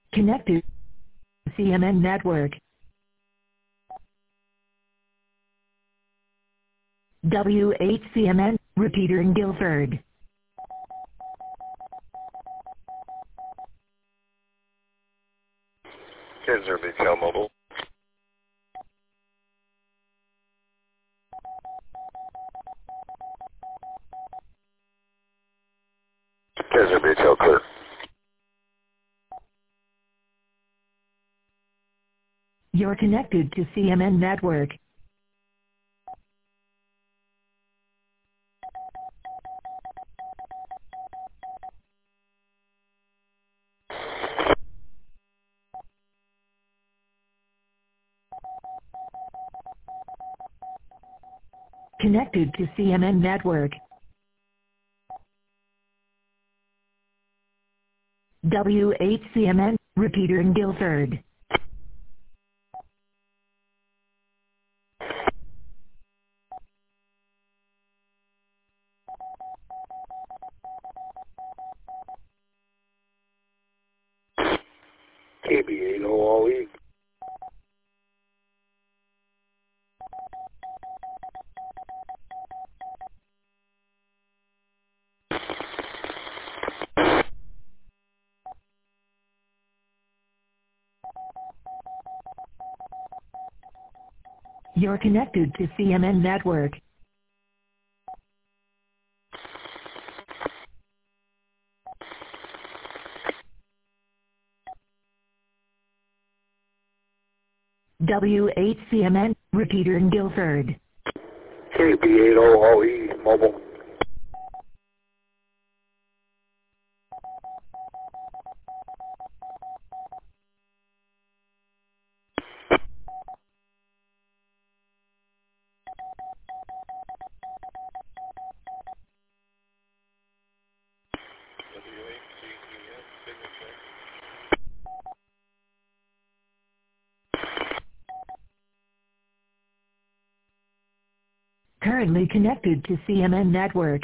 Connected to CMN network. W8CMN, repeater in Guilford. Kaiser Retail Mobile. Kaiser Retail clear. You're connected to CMN network. Connected to CMN network. W8CMN, repeater in Guilford. KB8OLE. You're connected to CMN network. W8CMN, repeater in Guilford. KB8OLE Mobile. Currently connected to CMN network.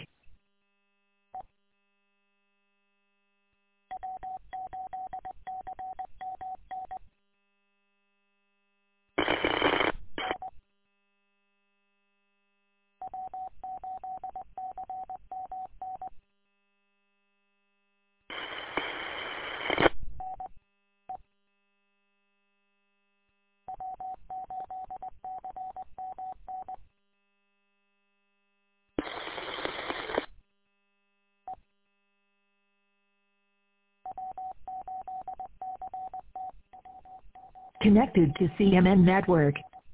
Connected to CMN network.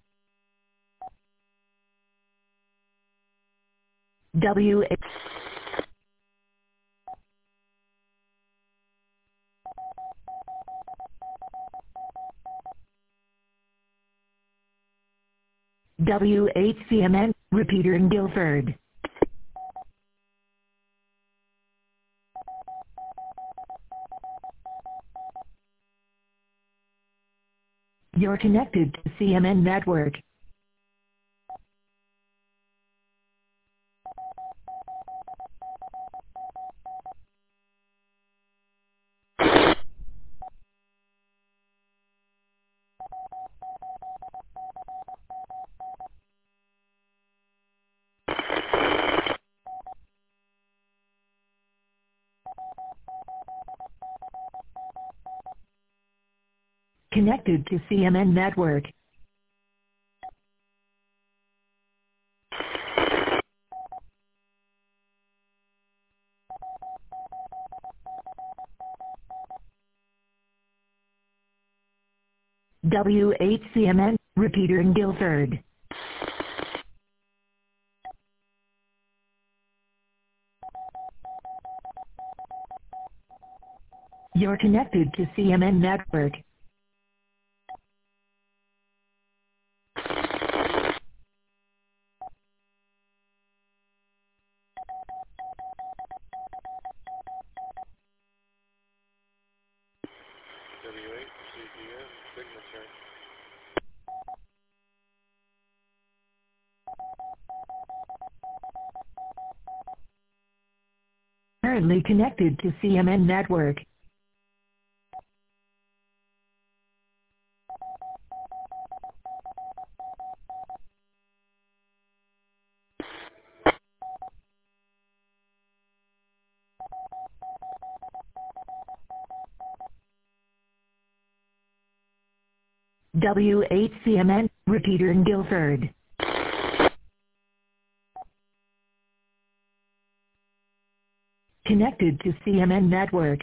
W8. W8CMN, repeater in Guilford. You're connected to CMN network. Connected to CMN network. W8CMN, repeater in Guilford. You're connected to CMN network. W8CPN signature. Currently connected to CMN network. W8CMN, repeater in Guilford. Connected to CMN network.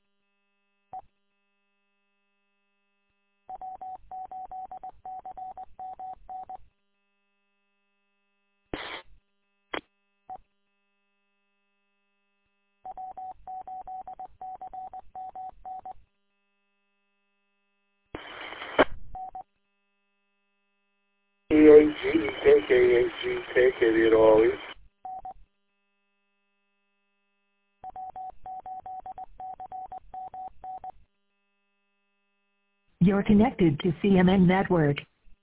EAG, KKAG, KK, always. You're connected to CMN network.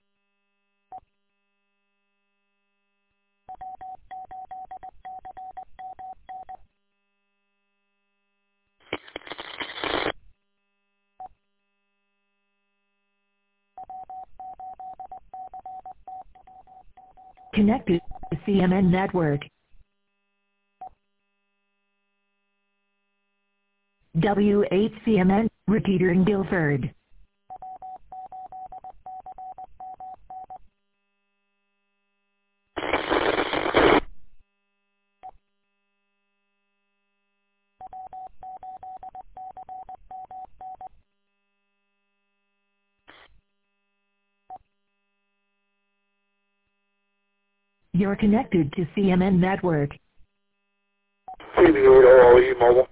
Connected to CMN network. W8CMN, repeater in Guilford. You're connected to CMN network. CB8OLE mobile.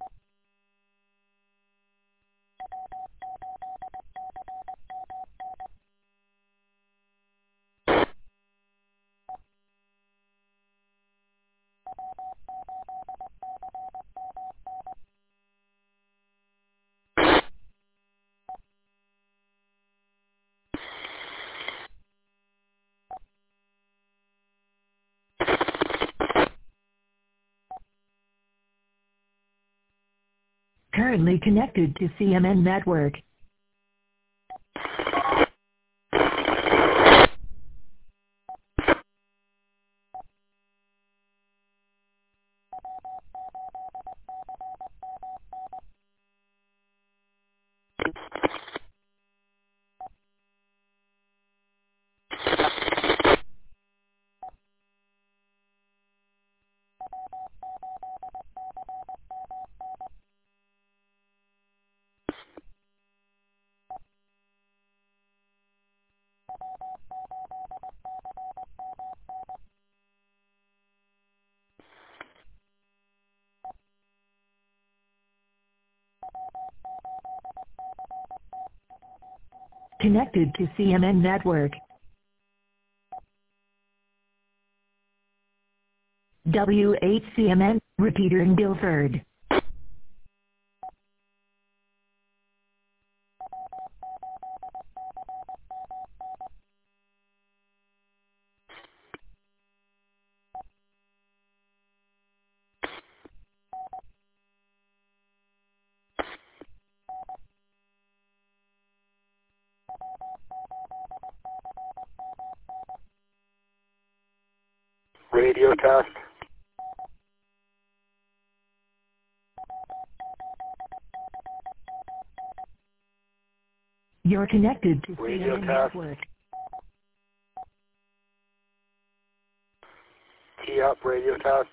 Currently connected to CMN network. Connected to CMN network. W8CMN, repeater in Guilford. Radio test. You're connected to Radio CMN test. network. Tee up radio test.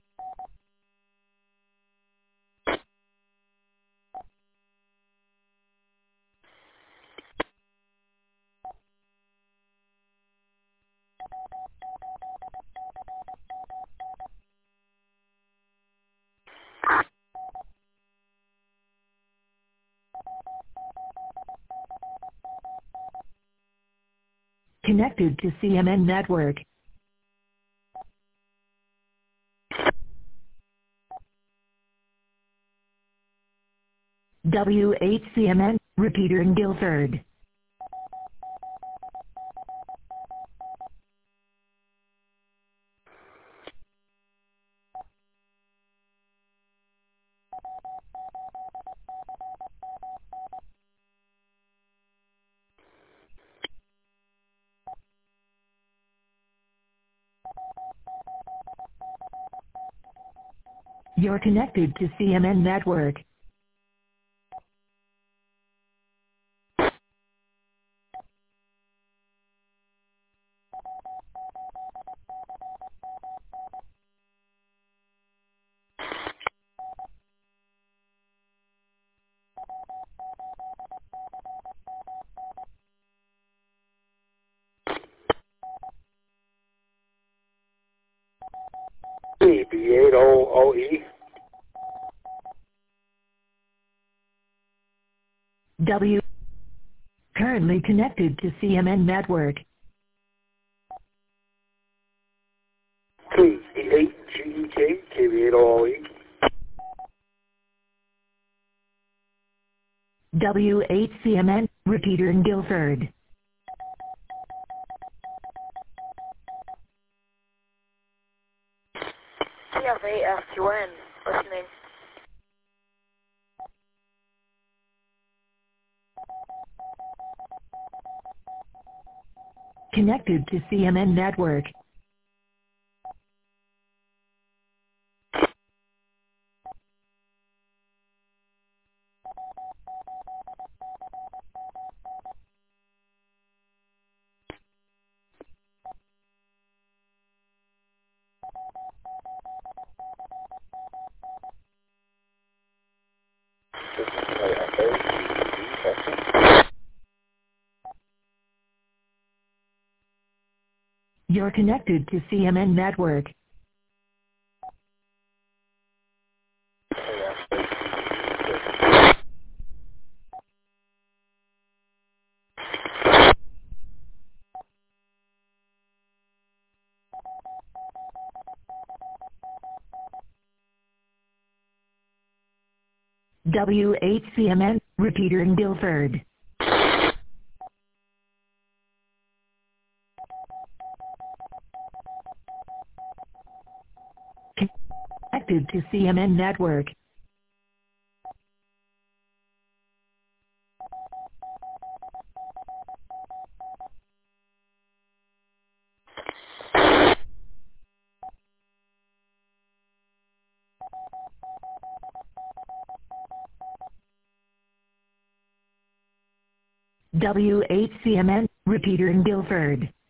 Connected to CMN network. W8CMN, repeater in Guilford. You're connected to CMN network. KB8OE. W. Currently connected to CMN network. T8GEK, KB8OE. W8CMN, repeater in Guilford. CF8FQN, listening. Connected to CMN network. You're connected to CMN network. W8CMN, repeater in Guilford. Connected to CMN network. W8CMN, repeater in Guilford.